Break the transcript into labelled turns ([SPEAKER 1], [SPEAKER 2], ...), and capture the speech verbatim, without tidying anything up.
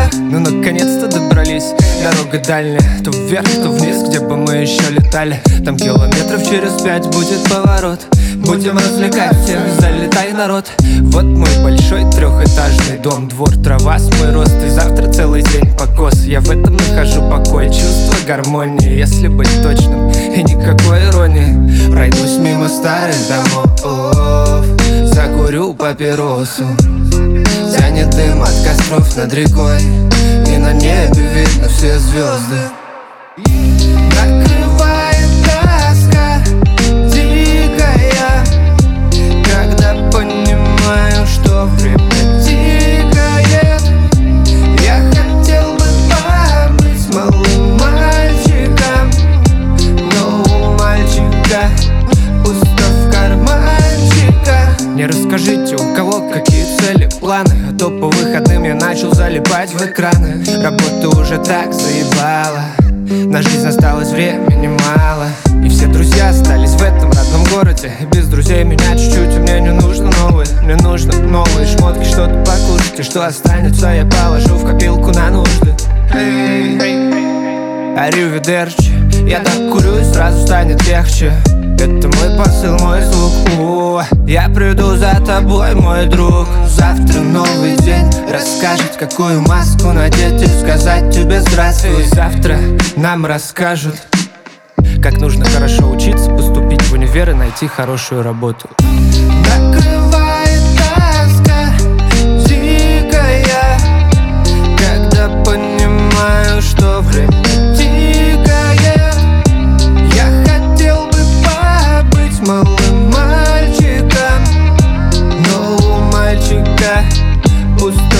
[SPEAKER 1] Ну наконец-то добрались. Дорога дальняя, то вверх, то вниз, где бы мы еще летали. Там километров через пять будет поворот. Будем развлекать всех, залетай, народ. Вот мой большой трехэтажный дом, двор, трава с мой рост. И завтра целый день покос. Я в этом нахожу покой, чувство гармонии, если быть точным, и никакой иронии. Пройдусь мимо старых домов, закурю папиросу. Тянет дым от костров над рекой, и на небе видно все звезды. Накрывает тоска дикая, когда понимаю, что время тикает. Я хотел бы побыть малым мальчиком, но у мальчика пусто в карманчиках. Не расскажите, у кого какие цели, планы, а то по выходным я начал залипать в экраны. Работа уже так заебала, на жизнь осталось времени мало, и все друзья остались в этом родном городе. И без друзей меня чуть-чуть, и мне не нужно новые. Мне нужно новые шмотки, что-то покушать, и что останется, я положу в копилку на нужды. Аривидерчи, я так курю и сразу станет легче. Это мой посыл, мой звук. О, я приду за тобой, мой друг. Завтра новый день, расскажет, какую маску надеть и сказать тебе здравствуй. Завтра нам расскажут, как нужно хорошо учиться, поступить в универ и найти хорошую работу. Накрывает тоска дикая, когда понимаю, что время тикает. Я хотел бы побыть малым мальчиком, но у мальчика пусто